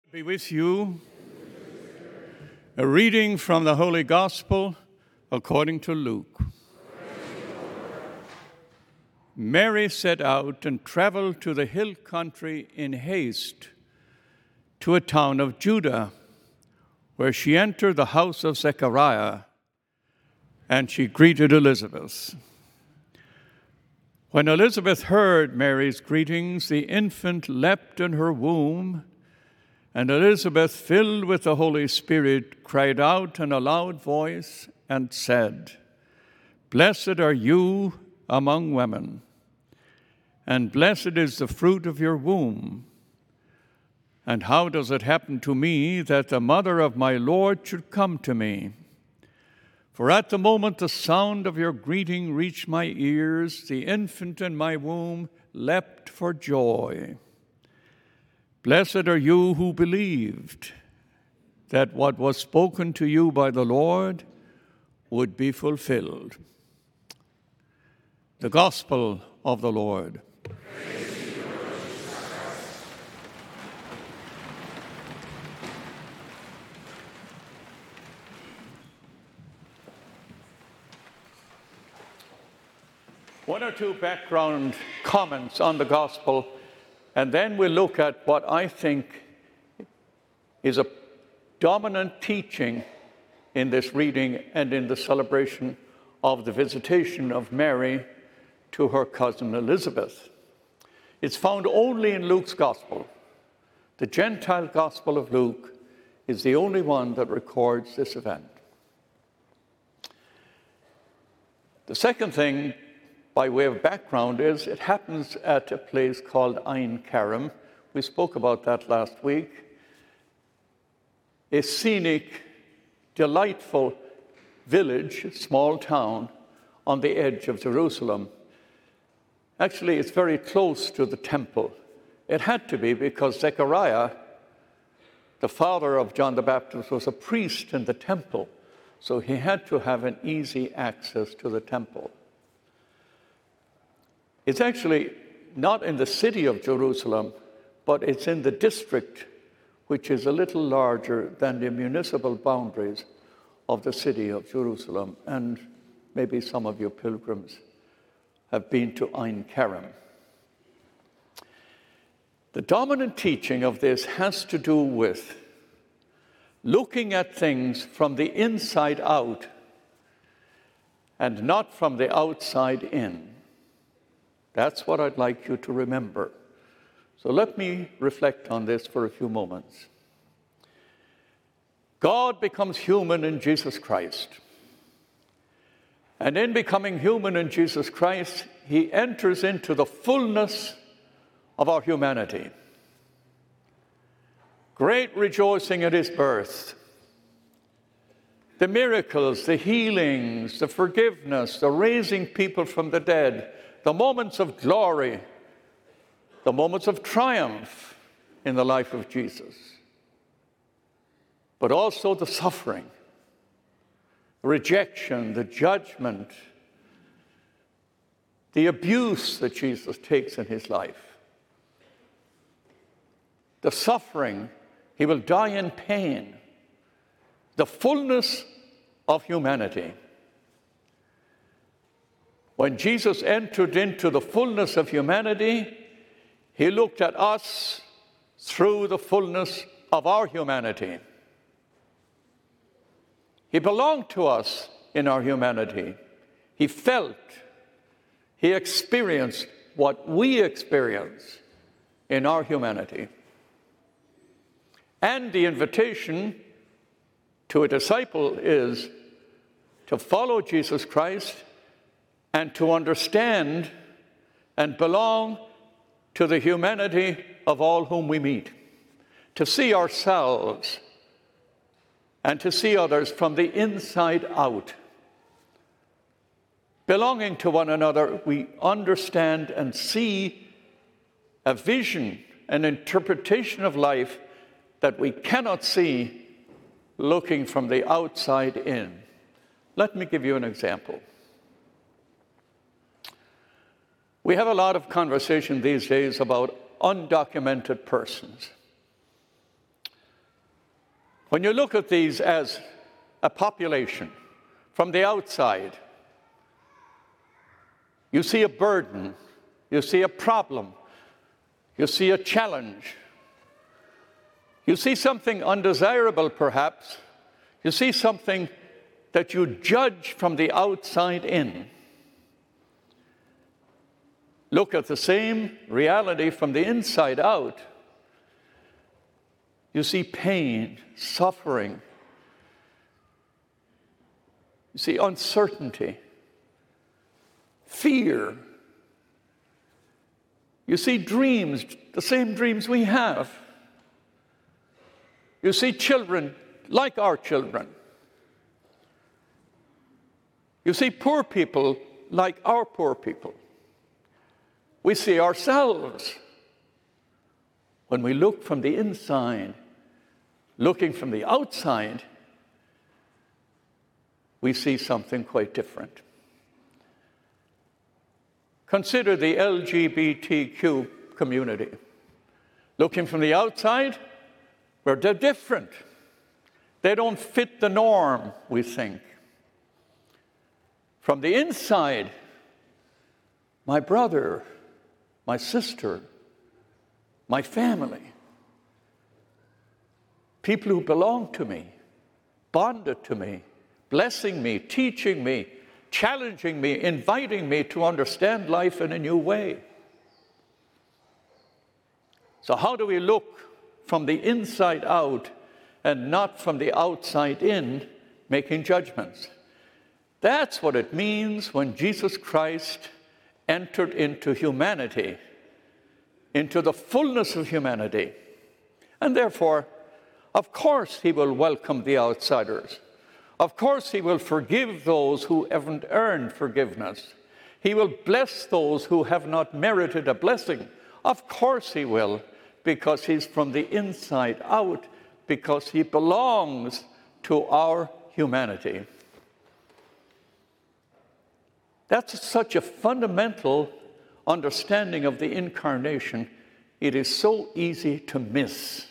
Be with you. A reading from the Holy Gospel according to Luke. Mary set out and traveled to the hill country in haste to a town of Judah, where she entered the house of Zechariah, and she greeted Elizabeth. When Elizabeth heard Mary's greetings, the infant leapt in her womb, and Elizabeth, filled with the Holy Spirit, cried out in a loud voice and said, "Blessed are you among women, and blessed is the fruit of your womb. And how does it happen to me that the mother of my Lord should come to me? For at the moment the sound of your greeting reached my ears, the infant in my womb leapt for joy. Blessed are you who believed that what was spoken to you by the Lord would be fulfilled." The Gospel of the Lord. One or two background comments on the Gospel, and then we'll look at what I think is a dominant teaching in this reading and in the celebration of the visitation of Mary to her cousin Elizabeth. It's found only in Luke's Gospel. The Gentile Gospel of Luke is the only one that records this event. The second thing, by way of background, is it happens at a place called Ein Karim. We spoke about that last week. A scenic, delightful village, small town on the edge of Jerusalem. Actually, it's very close to the temple. It had to be because Zechariah, the father of John the Baptist, was a priest in the temple, so he had to have an easy access to the temple. It's actually not in the city of Jerusalem, but it's in the district, which is a little larger than the municipal boundaries of the city of Jerusalem. And maybe some of you pilgrims have been to Ein Karim. The dominant teaching of this has to do with looking at things from the inside out and not from the outside in. That's what I'd like you to remember. So let me reflect on this for a few moments. God becomes human in Jesus Christ. And in becoming human in Jesus Christ, he enters into the fullness of our humanity. Great rejoicing at his birth. The miracles, the healings, the forgiveness, the raising people from the dead, the moments of glory, the moments of triumph in the life of Jesus, but also the suffering, the rejection, the judgment, the abuse that Jesus takes in his life, the suffering, he will die in pain, the fullness of humanity. When Jesus entered into the fullness of humanity, he looked at us through the fullness of our humanity. He belonged to us in our humanity. He felt, he experienced what we experience in our humanity. And the invitation to a disciple is to follow Jesus Christ and to understand and belong to the humanity of all whom we meet, to see ourselves and to see others from the inside out. Belonging to one another, we understand and see a vision, an interpretation of life that we cannot see looking from the outside in. Let me give you an example. We have a lot of conversation these days about undocumented persons. When you look at these as a population from the outside, you see a burden, you see a problem, you see a challenge, you see something undesirable perhaps, you see something that you judge from the outside in. Look at the same reality from the inside out. You see pain, suffering. You see uncertainty, fear. You see dreams, the same dreams we have. You see children like our children. You see poor people like our poor people. We see ourselves. When we look from the inside, looking from the outside, we see something quite different. Consider the LGBTQ community. Looking from the outside, where they're different. They don't fit the norm, we think. From the inside, my brother, my sister, my family, people who belong to me, bonded to me, blessing me, teaching me, challenging me, inviting me to understand life in a new way. So how do we look from the inside out and not from the outside in, making judgments? That's what it means when Jesus Christ entered into humanity, into the fullness of humanity. And therefore, of course, he will welcome the outsiders. Of course, he will forgive those who haven't earned forgiveness. He will bless those who have not merited a blessing. Of course he will, because he's from the inside out, because he belongs to our humanity. That's such a fundamental understanding of the incarnation. It is so easy to miss.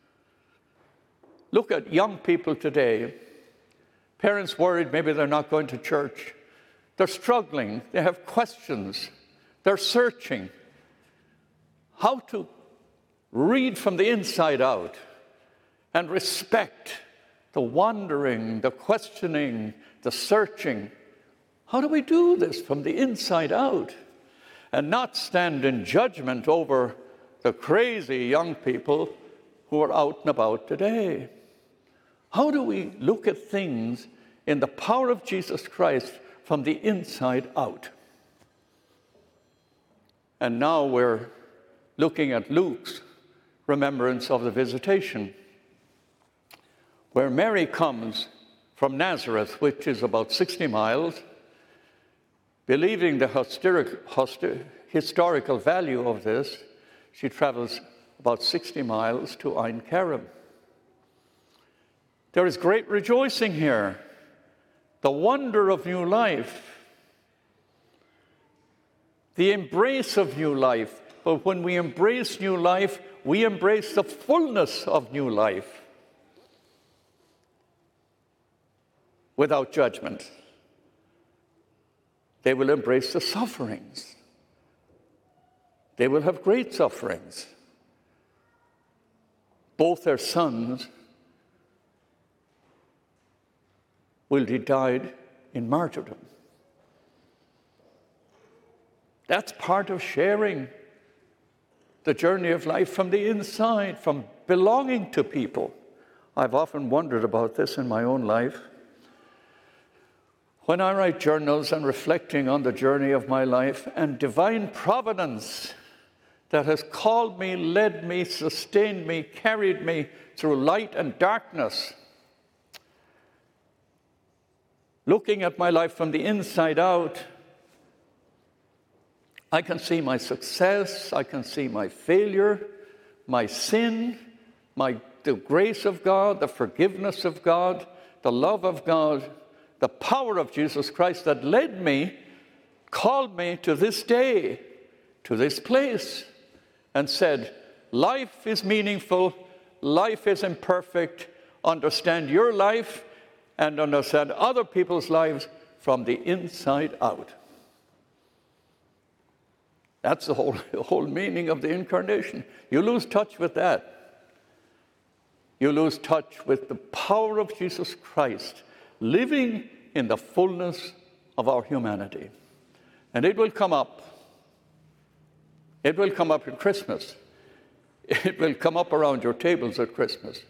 Look at young people today. Parents worried maybe they're not going to church. They're struggling. They have questions. They're searching how to read from the inside out and respect the wondering, the questioning, the searching. How do we do this from the inside out and not stand in judgment over the crazy young people who are out and about today? How do we look at things in the power of Jesus Christ from the inside out? And now we're looking at Luke's remembrance of the visitation, where Mary comes from Nazareth, which is about 60 miles, believing the historical value of this, she travels about 60 miles to Ein Kerem. There is great rejoicing here, the wonder of new life, the embrace of new life. But when we embrace new life, we embrace the fullness of new life without judgment. They will embrace the sufferings. They will have great sufferings. Both their sons will be died in martyrdom. That's part of sharing the journey of life from the inside, from belonging to people. I've often wondered about this in my own life. When I write journals and reflecting on the journey of my life and divine providence that has called me, led me, sustained me, carried me through light and darkness, looking at my life from the inside out, I can see my success, I can see my failure, my sin, the grace of God, the forgiveness of God, the love of God, the power of Jesus Christ that led me, called me to this day, to this place, and said, life is meaningful, life is imperfect, understand your life and understand other people's lives from the inside out. That's the whole meaning of the incarnation. You lose touch with that. You lose touch with the power of Jesus Christ living in the fullness of our humanity. And it will come up. It will come up at Christmas. It will come up around your tables at Christmas.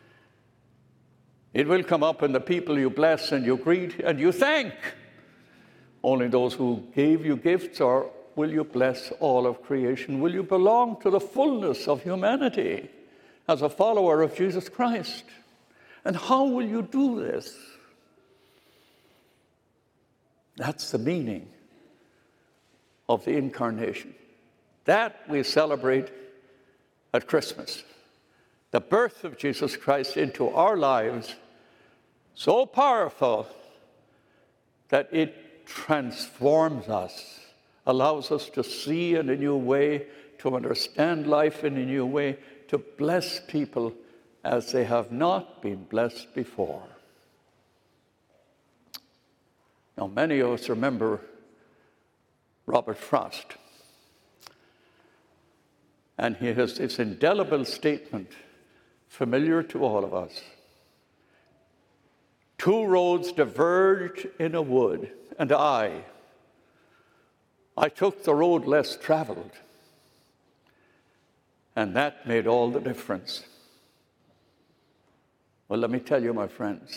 It will come up in the people you bless and you greet and you thank. Only those who gave you gifts, or will you bless all of creation? Will you belong to the fullness of humanity as a follower of Jesus Christ? And how will you do this? That's the meaning of the incarnation. That we celebrate at Christmas. The birth of Jesus Christ into our lives, so powerful that it transforms us, allows us to see in a new way, to understand life in a new way, to bless people as they have not been blessed before. Now, many of us remember Robert Frost. And he has this indelible statement, familiar to all of us. Two roads diverged in a wood, and I took the road less traveled. And that made all the difference. Well, let me tell you, my friends,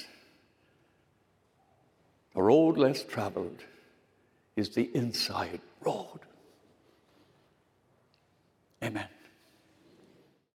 the road less traveled is the inside road. Amen.